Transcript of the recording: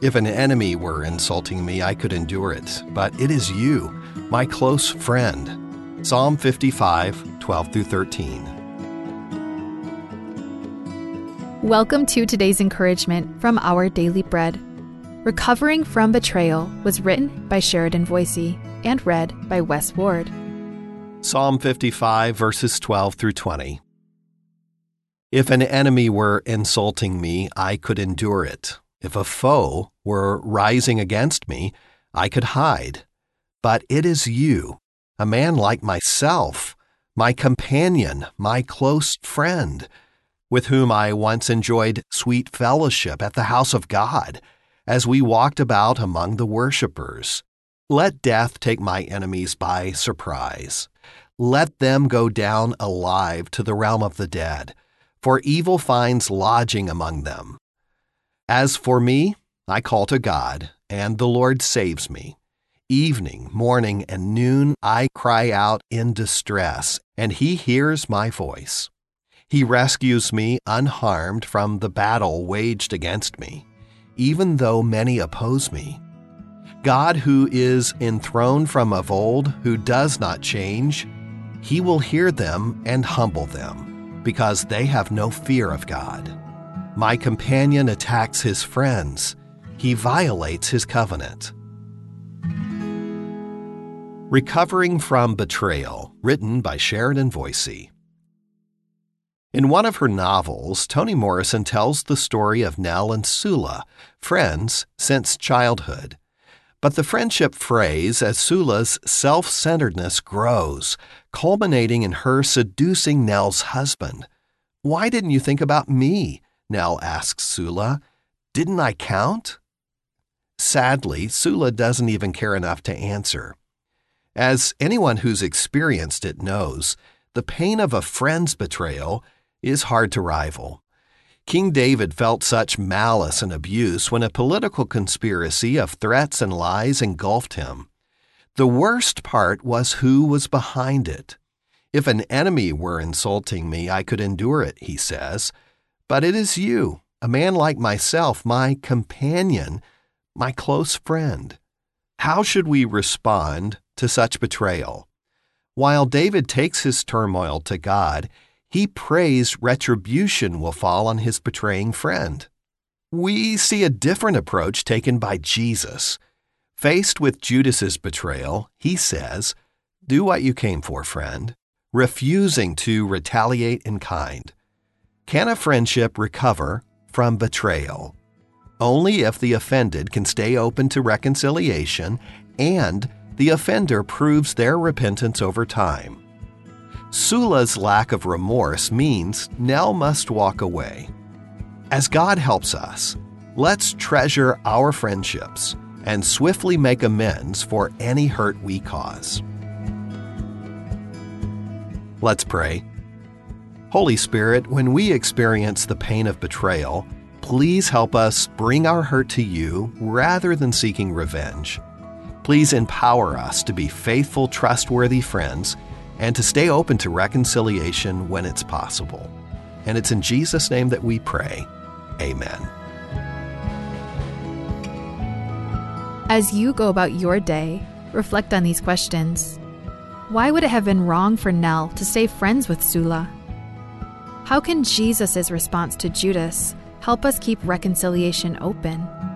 If an enemy were insulting me, I could endure it, but it is you, my close friend. Psalm 55, 12 through 13. Welcome to today's encouragement from Our Daily Bread. Recovering from Betrayal was written by Sheridan Voisey and read by Wes Ward. Psalm 55, verses 12 through 20. If an enemy were insulting me, I could endure it. If a foe were rising against me, I could hide. But it is you, a man like myself, my companion, my close friend, with whom I once enjoyed sweet fellowship at the house of God, as we walked about among the worshipers. Let death take my enemies by surprise. Let them go down alive to the realm of the dead, for evil finds lodging among them. As for me, I call to God, and the Lord saves me. Evening, morning, and noon I cry out in distress, and He hears my voice. He rescues me unharmed from the battle waged against me, even though many oppose me. God, who is enthroned from of old, who does not change, He will hear them and humble them, because they have no fear of God. My companion attacks his friends. He violates his covenant. Recovering from Betrayal, written by Sheridan Voisey. In one of her novels, Toni Morrison tells the story of Nell and Sula, friends since childhood. But the friendship frays as Sula's self-centeredness grows, culminating in her seducing Nell's husband. "Why didn't you think about me?" Nell asks Sula. "Didn't I count?" Sadly, Sula doesn't even care enough to answer. As anyone who's experienced it knows, the pain of a friend's betrayal is hard to rival. King David felt such malice and abuse when a political conspiracy of threats and lies engulfed him. The worst part was who was behind it. "If an enemy were insulting me, I could endure it," he says. But it is you, a man like myself, my companion, my close friend. How should we respond to such betrayal? While David takes his turmoil to God, he prays retribution will fall on his betraying friend. We see a different approach taken by Jesus. Faced with Judas's betrayal, he says, "Do what you came for, friend," refusing to retaliate in kind. Can a friendship recover from betrayal? Only if the offended can stay open to reconciliation and the offender proves their repentance over time. Sula's lack of remorse means Nell must walk away. As God helps us, let's treasure our friendships and swiftly make amends for any hurt we cause. Let's pray. Holy Spirit, when we experience the pain of betrayal, please help us bring our hurt to you rather than seeking revenge. Please empower us to be faithful, trustworthy friends and to stay open to reconciliation when it's possible. And it's in Jesus' name that we pray. Amen. As you go about your day, reflect on these questions. Why would it have been wrong for Nell to stay friends with Sula? How can Jesus' response to Judas help us keep reconciliation open?